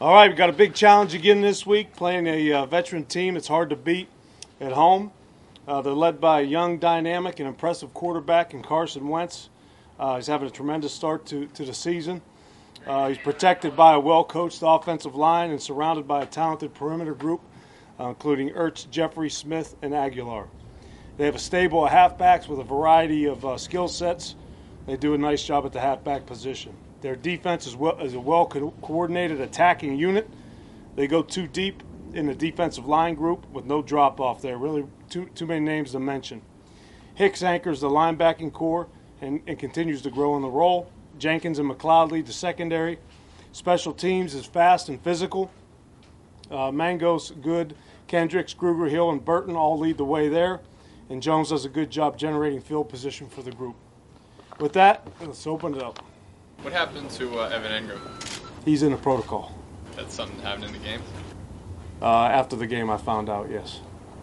All right, we've got a big challenge again this week, playing a veteran team. It's hard to beat at home. They're led by a young, dynamic, and impressive quarterback in Carson Wentz. He's having a tremendous start to the season. He's protected by a well-coached offensive line and surrounded by a talented perimeter group, including Ertz, Jeffrey, Smith, and Aguilar. They have a stable of halfbacks with a variety of skill sets. They do a nice job at the halfback position. Their defense is a well-coordinated attacking unit. They go too deep in the defensive line group with no drop-off there. Really too many names to mention. Hicks anchors the linebacking core and continues to grow in the role. Jenkins and McLeod lead the secondary. Special teams is fast and physical. Mangos, Good, Kendricks, Kruger, Hill, and Burton all lead the way there. And Jones does a good job generating field position for the group. With that, let's open it up. What happened to Evan Engram? He's in the protocol. That's something that happened in the game? After the game, I found out, yes.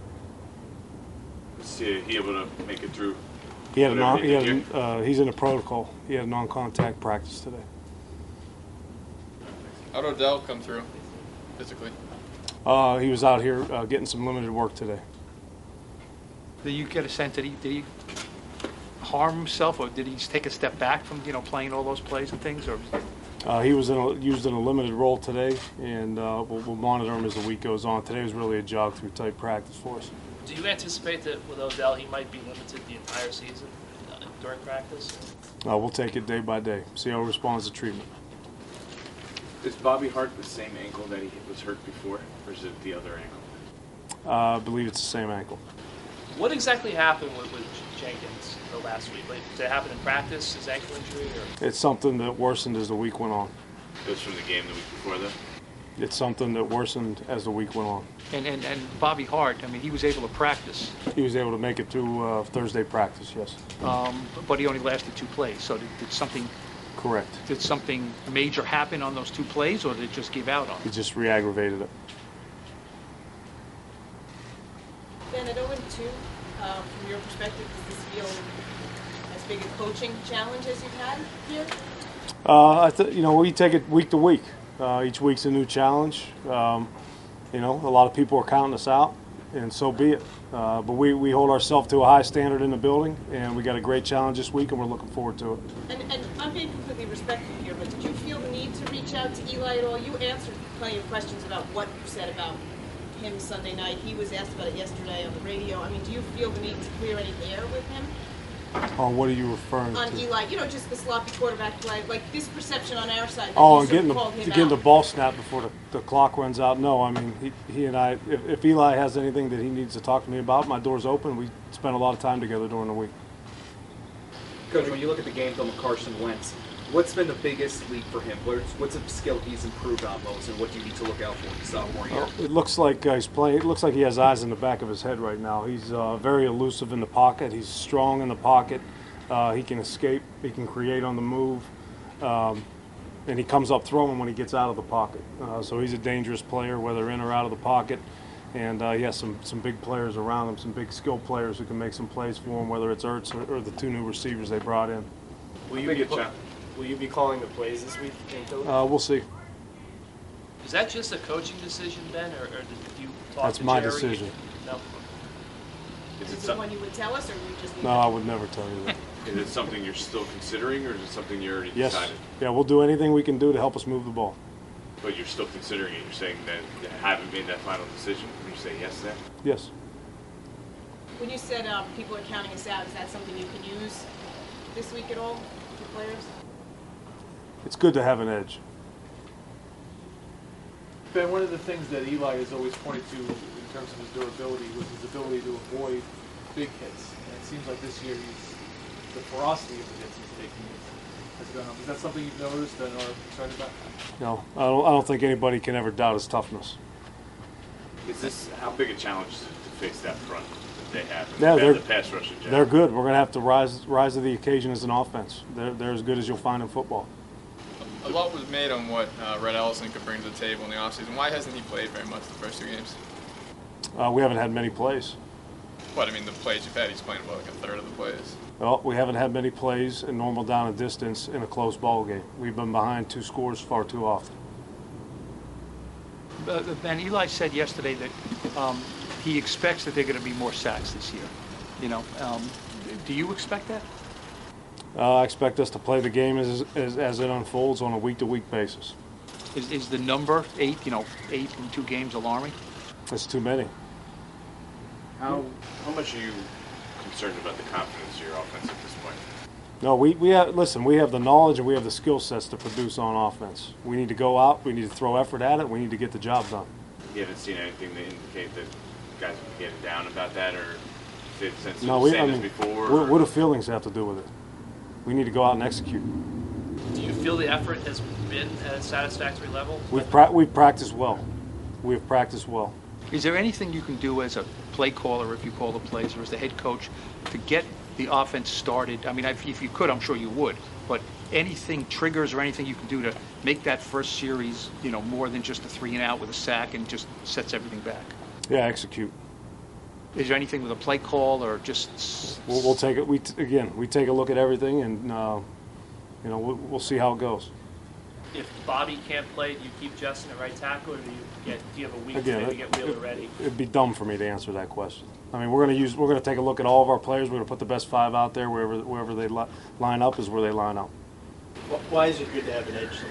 Was he able to make it through? He's in the protocol. He had a non-contact practice today. How'd Odell come through physically? He was out here getting some limited work today. Did you get a sense that did he harm himself, or did he just take a step back from playing all those plays and things? Or he was used in a limited role today, and we'll monitor him as the week goes on. Today was really a jog-through type practice for us. Do you anticipate that with Odell he might be limited the entire season during practice? We'll take it day by day, see how he responds to treatment. Is Bobby Hart the same ankle that he was hurt before, or is it the other ankle? I believe it's the same ankle. What exactly happened with Jenkins last week? Like, did it happen in practice, his ankle injury? Or? It's something that worsened as the week went on. It was from the game the week before, though? It's something that worsened as the week went on. And Bobby Hart, I mean, he was able to practice. He was able to make it through Thursday practice, yes. But he only lasted 2 plays. So did something? Correct. Did something major happen on those 2 plays, or did it just give out on He it? just re-aggravated it. Ben, at 0-2, from your perspective, does this feel as big a coaching challenge as you've had here? We take it week to week. Each week's a new challenge. A lot of people are counting us out, and so be it. But we hold ourselves to a high standard in the building, and we got a great challenge this week, and we're looking forward to it. And I'm being completely respectful here, but did you feel the need to reach out to Eli at all? You answered plenty of questions about what you said about him Sunday night. He was asked about it yesterday on the radio. I mean, do you feel the need to clear any air with him? What are you referring on to? Eli, just the sloppy quarterback play, like this perception on our side. And getting the ball snapped before the clock runs out. No, I mean, he and I, if Eli has anything that he needs to talk to me about, my door's open. We spend a lot of time together during the week. Coach, when you look at the game film of Carson Wentz, what's been the biggest leap for him? What's a skill he's improved on most, and what do you need to look out for in his sophomore year? It looks like he's playing. It looks like he has eyes in the back of his head right now. He's very elusive in the pocket. He's strong in the pocket. He can escape. He can create on the move, and he comes up throwing when he gets out of the pocket. So he's a dangerous player, whether in or out of the pocket. And he has some big players around him, some big skill players who can make some plays for him, whether it's Ertz or the 2 new receivers they brought in. Will you be calling the plays this week in Philly? We'll see. Is that just a coaching decision, Ben, or did you talk That's to my Jerry? decision. No. Is it one you would tell us, or would you just leave No, I would never tell you that. Is it something you're still considering, or is it something you already Yes. decided? Yeah, we'll do anything we can do to help us move the ball. But you're still considering it. You're saying that you haven't made that final decision. Would you say yes to that? Yes. When you said people are counting us out, is that something you can use this week at all for players? It's good to have an edge. Ben, one of the things that Eli has always pointed to in terms of his durability was his ability to avoid big hits. And it seems like this year the ferocity of the hits he's taking has gone up. Is that something you've noticed and are concerned about? No, I don't think anybody can ever doubt his toughness. Is this how big a challenge to face that front that they have? Yeah, they're the pass rush in general? They're good. We're going to have to rise to the occasion as an offense. They're as good as you'll find in football. A lot was made on what Red Ellison could bring to the table in the offseason. Why hasn't he played very much the first 2 games? We haven't had many plays. But, I mean, the plays you've had, he's playing about like a third of the plays. Well, we haven't had many plays in normal down and distance in a close ball game. We've been behind 2 scores far too often. Ben, Eli said yesterday that he expects that they're going to be more sacks this year. You know, do you expect that? I expect us to play the game as it unfolds on a week-to-week basis. Is the number 8, you know, 8 in 2 games alarming? That's too many. How much are you concerned about the confidence of your offense at this point? No, we have, listen, we have the knowledge and we have the skill sets to produce on offense. We need to go out, we need to throw effort at it, we need to get the job done. You haven't seen anything to indicate that guys are getting down about that, or since it's No, the same as before? what do feelings have to do with it? We need to go out and execute. Do you feel the effort has been at a satisfactory level? We've practiced well. We've practiced well. Is there anything you can do as a play caller, if you call the plays, or as the head coach, to get the offense started? I mean, if you could, I'm sure you would. But anything, triggers or anything you can do to make that first series, you know, more than just a 3-and-out with a sack and just sets everything back? Yeah, execute. Is there anything with a play call or just? We'll take it. We take a look at everything, and you know, we'll see how it goes. If Bobby can't play, do you keep Justin at right tackle, or do you have a week to maybe get Wheeler ready? It'd be dumb for me to answer that question. I mean, we're going to take a look at all of our players. We're going to put the best 5 out there. Wherever they line up is where they line up. Why is it good to have an edge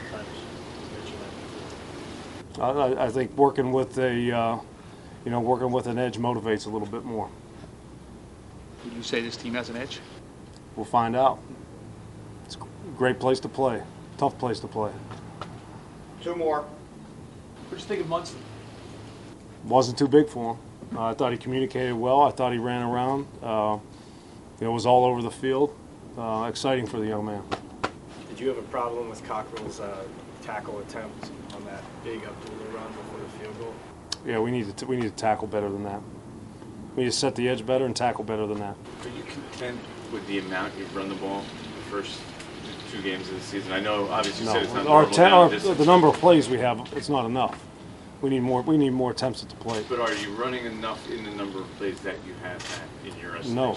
sometimes? I think working with an edge motivates a little bit more. Would you say this team has an edge? We'll find out. It's a great place to play. Tough place to play. 2 more. What you think of Munson? Wasn't too big for him. I thought he communicated well. I thought he ran around. It was all over the field. Exciting for the young man. Did you have a problem with Cockrell's tackle attempt on that big Abdullah run before the field goal? Yeah, we need to tackle better than that. We need to set the edge better and tackle better than that. Are you content with the amount you've run the ball the first 2 games of the season? I know, obviously, you said it's not normal distance. The number of plays we have, it's not enough. We need more attempts at the plate. But are you running enough in the number of plays that you have had in your estimation? No,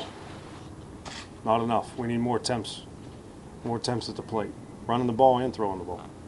not enough. We need more attempts at the plate, running the ball and throwing the ball.